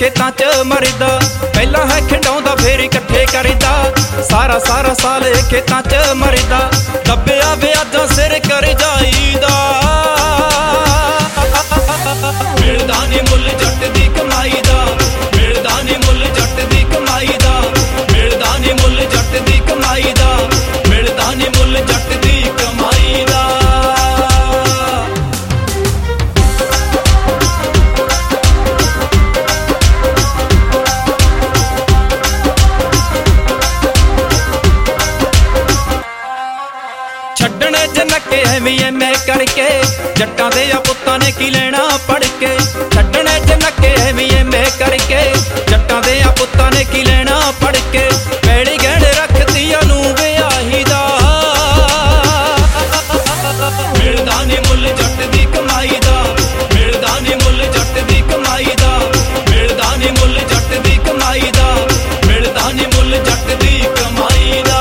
खेतां च मरदा। पहला है खिंडाउंदा फिर इकट्ठे करदा, सारा सारा साल खेतां च मरदा। दब्बिया ब्याजां सिर कर जाईदा, मिलदा नी मुल जट दी कमाई दा, मिलदा नी मुल जट दी कमाई दा, मिलदा नी मुल जट दी कमाई दा, मिलदा नी मुल जट दी कमाई दा। छड्डने जनके एवें एमे करके, जट्टां दे आ पुत्तां ने की लेना पढ़ के। छड्डने जनके एवें एमे करके, जट्टां दे आ पुत्तां ने की लेना पढ़ के। पैड़ी गहणे रखदियां नूं विआही दा, मिलदा नी मुल जट दी कमाई दा, मिलदा नी मुल जट दी कमाई दा, मिलदा नी मुल जट दी कमाई दा, मिलदा नी मुल जट दी कमाई दा।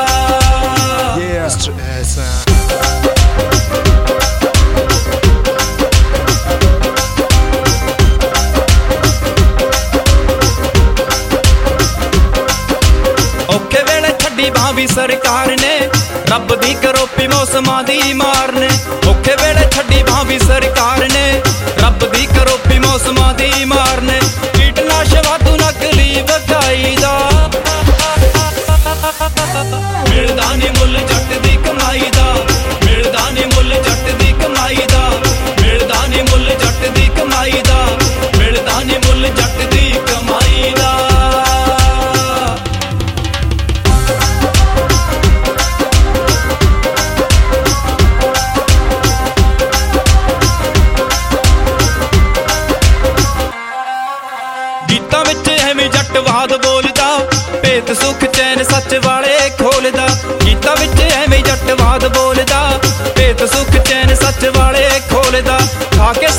औखे वेले छड्डी बां भी सरकार ने, रब दी करोपी मौसमां दी मार ने। औखे वेले छड्डी बां भी सरकार ने, रब दी करोपी मौसमां दी मार ने। कीटनाशक वाधू नकली वधाई दा, मिलदा नी मुल जट दी कमाई दा, मिलदा नी मुल जट दी कमाई दा, मिलदा नी मुल जट दी कमाई दा, मिलदा नी मुल जट दी कमाई दा। गीतां विच एवें जटवाद बोलदा, भेत सुख चैन सच वाले खोलदा। गीतां विच एवें जटवाद बोलदा, भेत सुख चैन सच वाले खोलदा। खा के